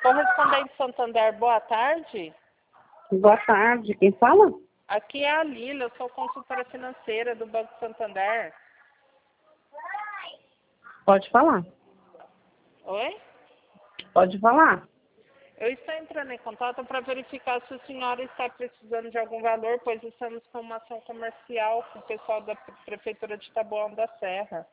Correspondente Santander, boa tarde. Boa tarde, quem fala? Aqui é a Lila, eu sou consultora financeira do Banco Santander. Pode falar. Oi? Pode falar. Eu estou entrando em contato para verificar se a senhora está precisando de algum valor, pois estamos com uma ação comercial com o pessoal da Prefeitura de Taboão da Serra.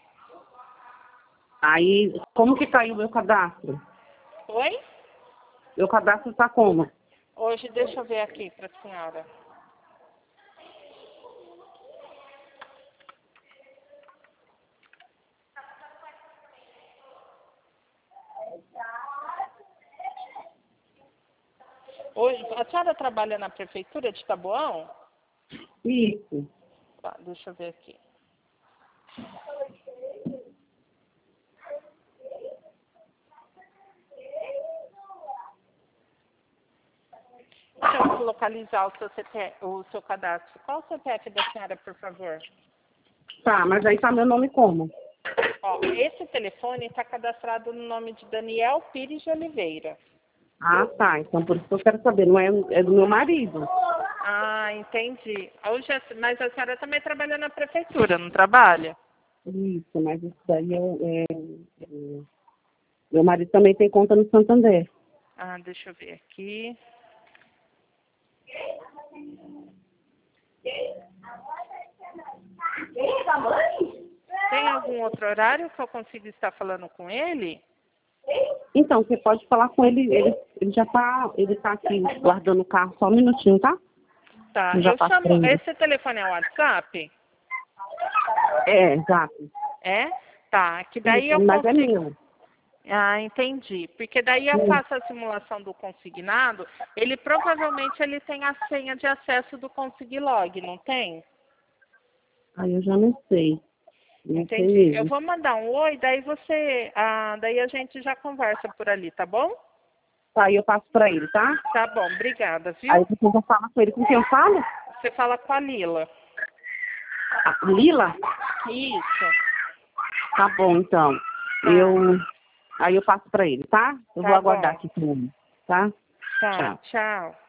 Aí, como que caiu o meu cadastro? Oi? Meu cadastro está como? Hoje, deixa eu ver aqui para a senhora. Hoje, a senhora trabalha na Prefeitura de Taboão? Isso. Tá, deixa eu ver aqui. Deixa eu localizar o seu cadastro. Qual o CPF da senhora, por favor? Tá, mas aí tá meu nome como? Ó, esse telefone está cadastrado no nome de Daniel Pires de Oliveira. Ah, tá. Então por isso que eu quero saber. Não é, é do meu marido. Ah, entendi. Hoje, mas a senhora também trabalha na Prefeitura, não trabalha? Isso, mas isso daí meu marido também tem conta no Santander. Ah, deixa eu ver aqui. Tem algum outro horário que eu consiga estar falando com ele? Então, você pode falar com ele, ele já tá, ele tá aqui guardando o carro, só um minutinho, tá? Tá, Eu já eu passo pra chamo. ele. Esse telefone é o WhatsApp? É, exato. É? Tá, que daí eu Mas é consigo. meu. Ah, entendi. Porque daí eu faço a simulação do consignado. Ele provavelmente ele tem a senha de acesso do Consiglog, não tem? Aí eu já não sei. Não sei Entendi. Eu mesmo. vou mandar um oi, daí daí a gente já conversa por ali, tá bom? Tá, aí eu passo pra ele, tá? Tá bom, obrigada, Aí viu? você já fala com ele. Com quem eu falo? Você fala com a Lila. A Lila? Isso. Tá bom, então. Tá. Aí eu passo pra ele, tá? Eu vou Tá aguardar bom. aqui com ele, tá? Tá, Tchau. tchau.